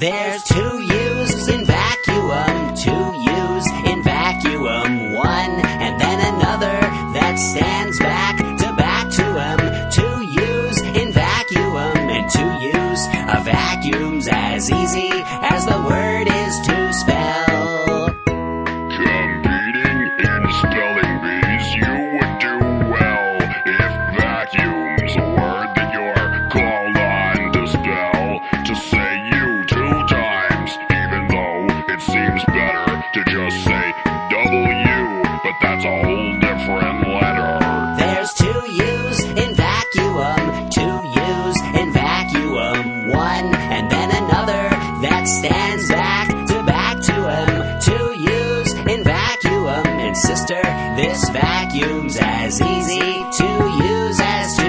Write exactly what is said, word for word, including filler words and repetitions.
There's two U's in vacuum, two U's in vacuum, one and then another that stands back to back to 'em. Two U's in vacuum and two U's. A vacuum's as easy as the word is to spell. Competing in spelling bees, you would do well if vacuum's a word that you're called on to spell. To say you two times, even though it seems better to just say W, but that's a whole different letter. There's two U's in vacuum, two U's in vacuum, one and then another that stands back to back to 'em. Two U's in vacuum, and sister, this vacuum's as easy to use as